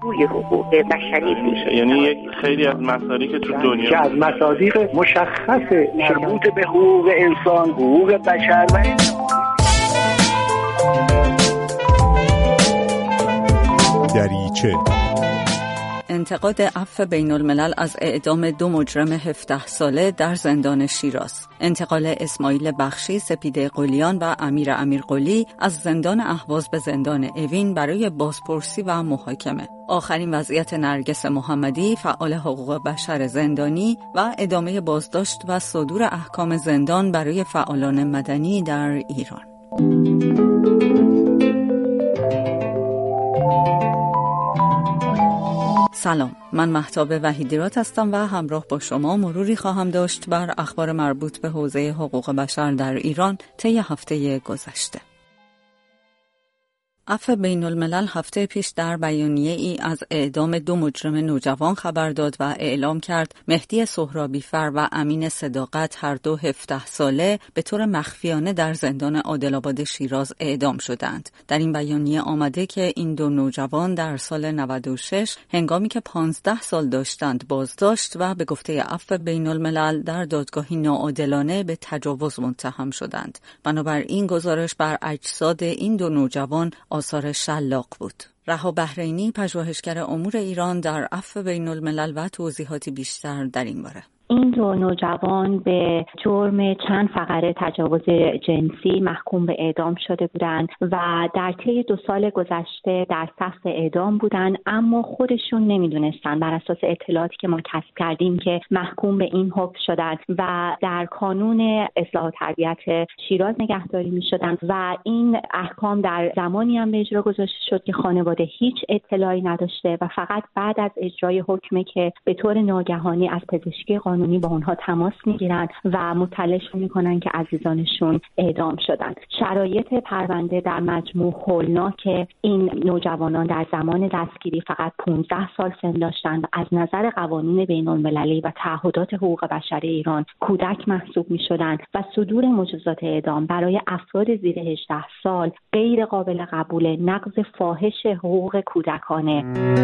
توی حقوق بشری میشه. یعنی یک خیلی از مسائلی که تو دنیا که از مصادیق مشخص مربوط به حقوق انسان، حقوق بشر و دریچه انتقاد عفو بین الملل از اعدام 2 مجرم 17 ساله در زندان شیراز. انتقال اسماعیل بخشی، سپیده قلیان و امیر قلی از زندان اهواز به زندان اوین برای بازپرسی و محاکمه. آخرین وضعیت نرگس محمدی، فعال حقوق بشر زندانی و ادامه بازداشت و صدور احکام زندان برای فعالان مدنی در ایران. سلام، من مهتاب وحیدیرات هستم و همراه با شما مروری خواهم داشت بر اخبار مربوط به حوزه حقوق بشر در ایران طی هفته گذشته. عفو بین الملل هفته پیش در بیانیه ای از اعدام 2 مجرم نوجوان خبر داد و اعلام کرد مهدی سهرابیفر و امین صداقت هر دو 17 ساله به طور مخفیانه در زندان عادل‌آباد شیراز اعدام شدند. در این بیانیه آمده که این 2 نوجوان در سال 96 هنگامی که 15 سال داشتند بازداشت و به گفته عفو بین الملل در دادگاهی ناعادلانه به تجاوز متهم شدند. بنابراین گزارش بر اجساد این 2 نوجوان آثار شلاق بود. رها بحرینی، پژوهشگر امور ایران، در عفو بین الملل و توضیحاتی بیشتر در این باره. این 2 نوجوان به جرم چند فقره تجاوز جنسی محکوم به اعدام شده بودند و در طی 2 سال گذشته در صف اعدام بودند، اما خودشون نمیدونستند بر اساس اطلاعاتی که ما کسب کردیم که محکوم به این حکم شدند و در کانون اصلاح و تربیت شیراز نگهداری می‌شدند و این احکام در زمانی هم به اجرا گذاشته شد که خانواده هیچ اطلاعی نداشته و فقط بعد از اجرای حکمی که به طور ناگهانی از پزشکی قانونی با اونها تماس میگیرن و مطلعشون میکنن که عزیزانشون اعدام شدن. شرایط پرونده در مجموع هولناک. این نوجوانان در زمان دستگیری فقط 15 سال سن داشتند و از نظر قوانین بین المللی و تعهدات حقوق بشر ایران کودک محسوب میشدند و صدور مجازات اعدام برای افراد زیر 18 سال غیر قابل قبول، نقض فاحش حقوق کودکانه.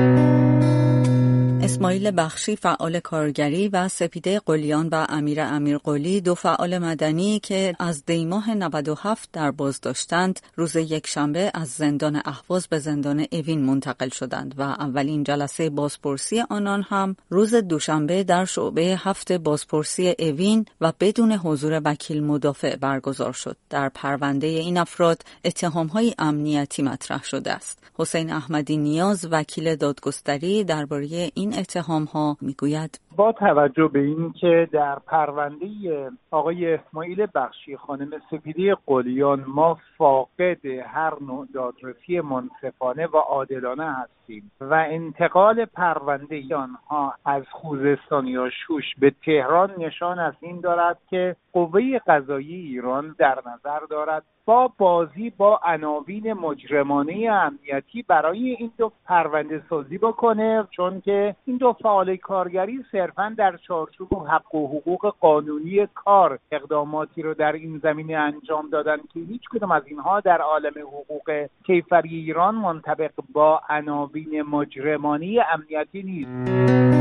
اسماعیل بخشی، فعال کارگری، و سپیده قلیان و امیر قلی، 2 فعال مدنی که از دیماه 97 در بازداشتند، روز یکشنبه از زندان اهواز به زندان اوین منتقل شدند و اولین جلسه بازپرسی آنان هم روز دوشنبه در شعبه 7 بازپرسی اوین و بدون حضور وکیل مدافع برگزار شد. در پرونده این افراد اتهام‌های امنیتی مطرح شده است. حسین احمدی نیاز، وکیل دادگستری، درباره این اتهام‌ها میگوید: با توجه به این که در پرونده آقای اسماعیل بخشی، خانم سپیده قلیان ما فاقد هر نوع دادرسی منصفانه و عادلانه هستیم و انتقال پرونده آنها از خوزستان یا شوش به تهران نشان از این دارد که قوه قضایی ایران در نظر دارد با بازی با عناوین مجرمانه امنیتی برای این 2 پرونده سازی بکنه، چون که این 2 فعال کارگری صرفاً در چارچوب حق و حقوق قانونی کار اقداماتی رو در این زمینه انجام دادن که هیچ کدام از اینها در عالم حقوق کیفری ایران منطبق با عناوین مجرمانه امنیتی نیست.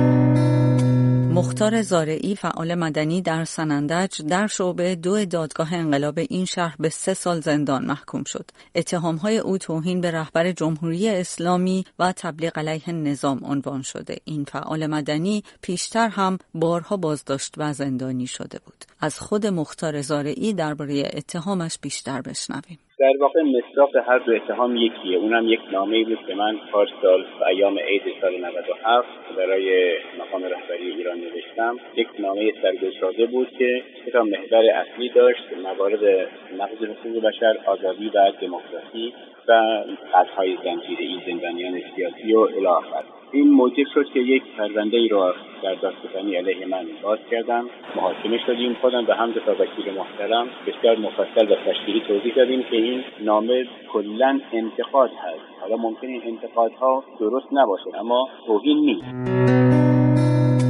مختار زارعی، فعال مدنی در سنندج، در شعبه 2 دادگاه انقلاب این شهر به 3 سال زندان محکوم شد. اتهام‌های او توهین به رهبر جمهوری اسلامی و تبلیغ علیه نظام عنوان شده. این فعال مدنی پیشتر هم بارها بازداشت و زندانی شده بود. از خود مختار زارعی درباره اتهامش بیشتر بشنویم. در واقع مصداق هر 2 اتهام یکیه. اونم یک نامه‌ای بود که من پارسال به ایام عید سال 97 برای مقام رهبری ایران نوشتم. یک نامه سرگشاده بود که 3 تا محور اصلی داشت: موارد نقض حقوق بشر، آزادی و دموکراسی و قتل‌های زنجیره‌ای زندانیان سیاسی و الی آخر. این موجب شد که یک پرونده‌ای را در دادگستری علیه من باز کردم. محاکمه شدیم. خودم به هم 2 تا وکیل محترم بسیار مفصل و تشریحی توضیح دادیم که این نامه کلاً انتقاد هست. حالا ممکنه این انتقادها درست نباشه اما توهین نیست.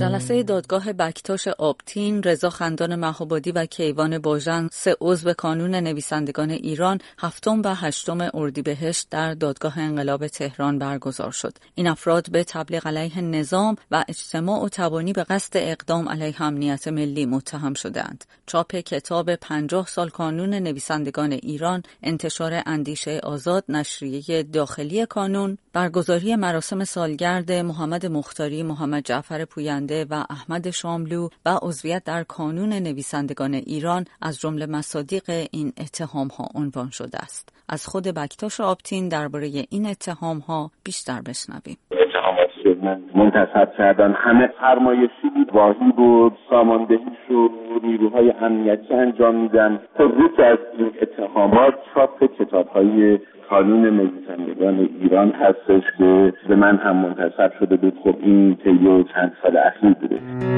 جلسه دادگاه بکتاش آبتین، رضا خندان مهابادی و کیوان باژن، 3 عضو کانون نویسندگان ایران، 7 و 8 اردیبهشت در دادگاه انقلاب تهران برگزار شد. این افراد به تبلیغ علیه نظام و اجتماع و تبانی به قصد اقدام علیه امنیت ملی متهم شدند. چاپ کتاب 50 سال کانون نویسندگان ایران، انتشار اندیشه آزاد، نشریه داخلی کانون، برگزاری مراسم سالگرد محمد مختاری، محمد جعفر پوینده و احمد شاملو و عضویت در کانون نویسندگان ایران از جمله مصادیق این اتهام‌ها عنوان شده است. از خود بکتاش آبتین درباره این اتهام‌ها بیشتر بشنویم. اتهاماتی که منتسب کردن همه فرمایشی بود، واهی بود، ساماندهیش رو نیروهای امنیتی انجام میدن. روز از این اتهامات چاپ کتاب‌های کانون نویسندگان ایران هستش که به من هم منتسب شده بود. خب این طی چند سال اخیر بوده.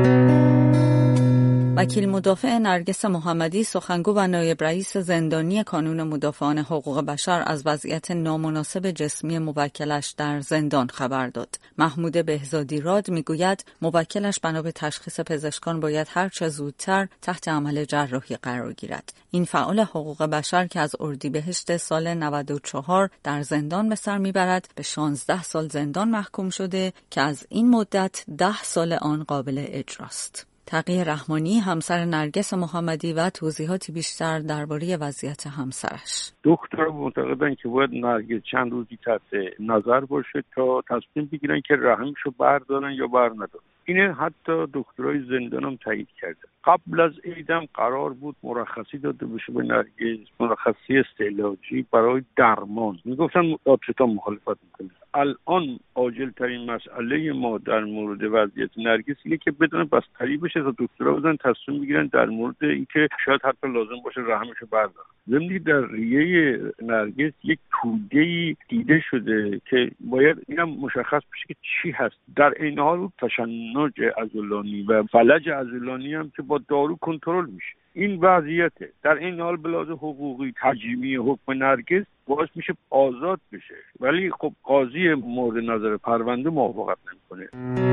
وکیل مدافع نرگس محمدی، سخنگو و نایب رئیس زندانی کانون مدافعان حقوق بشر، از وضعیت نامناسب جسمی موکلش در زندان خبر داد. محمود بهزادی راد میگوید موکلش بنا به تشخیص پزشکان باید هر چه زودتر تحت عمل جراحی قرار گیرد. این فعال حقوق بشر که از اردیبهشت سال 94 در زندان به سر میبرد، به 16 سال زندان محکوم شده که از این مدت 10 سال آن قابل اجراست. تقی رحمانی، همسر نرگس محمدی، و توضیحاتی بیشتر درباره وضعیت همسرش. دکتر معتقدن که باید نرگس چند روزی تحت نظر باشه تا تصمیم بگیرن که رحمشو بردارن یا بر ندارن. اینه حتی دکترای زندان هم تایید کرده. قبل از عیدم قرار بود مرخصی داده بشه به نرگس، مرخصی استعلاجی برای درمان. میگفتن دادستان مخالفت میکنه. الان عاجل ترین مسئله ما در مورد وضعیت نرگس اینه که بدون بستری بشه تا دکترها بزنن تصمیم بگیرن در مورد اینکه شاید حتی لازم باشه رحمشو بردارن. ضمن در ریه نرگس یک توده‌ای دیده شده که باید اینم مشخص بشه که چی هست. در این حال تشنج عضلانی و فلج عضلانی هم که با دارو کنترل میشه. این وضعیته. در این حال به لحاظ حقوقی تجمیع حکم نرگس باعث میشه آزاد بشه، ولی خب قاضی مورد نظر پرونده موافقت نمیکنه.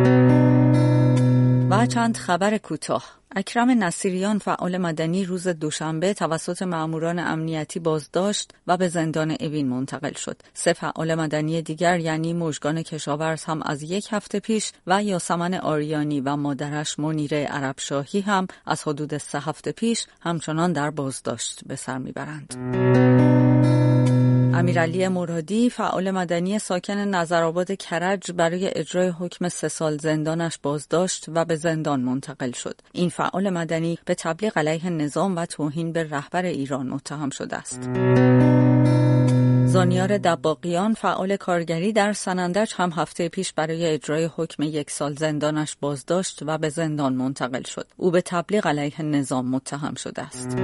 و چند خبر کوتاه. اکرم نصیریان، فعال مدنی، روز دوشنبه توسط ماموران امنیتی بازداشت و به زندان اوین منتقل شد. 3 فعال مدنی دیگر یعنی مژگان کشاورز هم از 1 هفته پیش و یاسمن آریانی و مادرش منیره عربشاهی هم از حدود 3 هفته پیش همچنان در بازداشت به سر میبرند. امیرعلی مرادی، فعال مدنی ساکن نظرآباد کرج، برای اجرای حکم 3 سال زندانش بازداشت و به زندان منتقل شد. این فعال مدنی به تبلیغ علیه نظام و توهین به رهبر ایران متهم شده است. زانیار دباغیان، فعال کارگری در سنندج، هم هفته پیش برای اجرای حکم 1 سال زندانش بازداشت و به زندان منتقل شد. او به تبلیغ علیه نظام متهم شده است.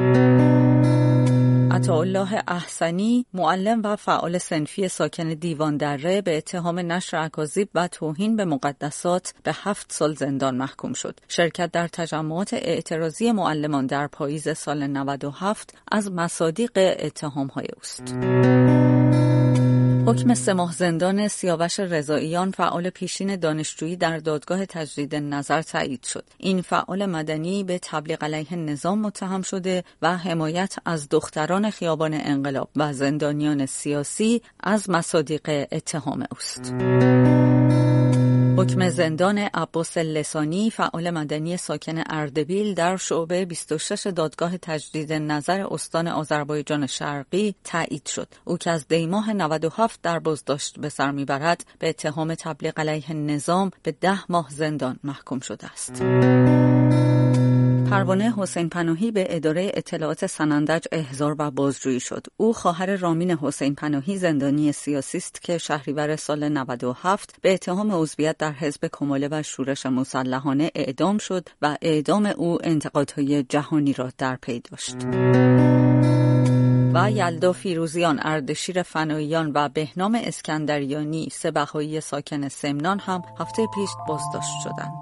عطاالله احسنی، معلم و فعال صنفی ساکن دیوان دره، به اتهام نشر اکاذیب و توهین به مقدسات به 7 سال زندان محکوم شد. شرکت در تجمعات اعتراضی معلمان در پاییز سال 97 از مصادیق اتهام‌های اوست. حکم 3 ماه زندان سیاوش رضاییان، فعال پیشین دانشجویی، در دادگاه تجدید نظر تایید شد. این فعال مدنی به تبلیغ علیه نظام متهم شده و حمایت از دختران خیابان انقلاب و زندانیان سیاسی از مصادیق اتهام اوست. حکم زندان عباس لسانی، فعال مدنی ساکن اردبیل، در شعبه 26 دادگاه تجدید نظر استان آذربایجان شرقی تایید شد. او که از دیماه 97 در بازداشت به سر میبرد، به اتهام تبلیغ علیه نظام به 10 ماه زندان محکوم شده است. پروانه حسین پناهی به اداره اطلاعات سنندج احضار و بازجویی شد. او خواهر رامین حسین پناهی، زندانی سیاسی است که شهریور سال 97 به اتهام عضویت در حزب کماله و شورش مسلحانه اعدام شد و اعدام او انتقادهای جهانی را در پی داشت. و یلدا فیروزیان، اردشیر فناییان و بهنام اسکندریانی، 3 بهایی ساکن سمنان، هم هفته پیش بازداشت شدند.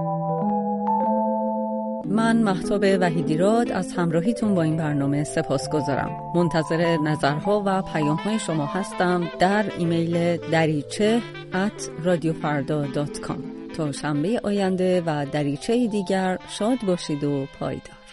من مهتاب وحیدیراد از همراهیتون با این برنامه سپاسگزارم. منتظر نظرها و پیام‌های شما هستم در ایمیل dariche@radiofarda.com. تا شنبه آینده و دریچه دیگر شاد باشید و پایدار.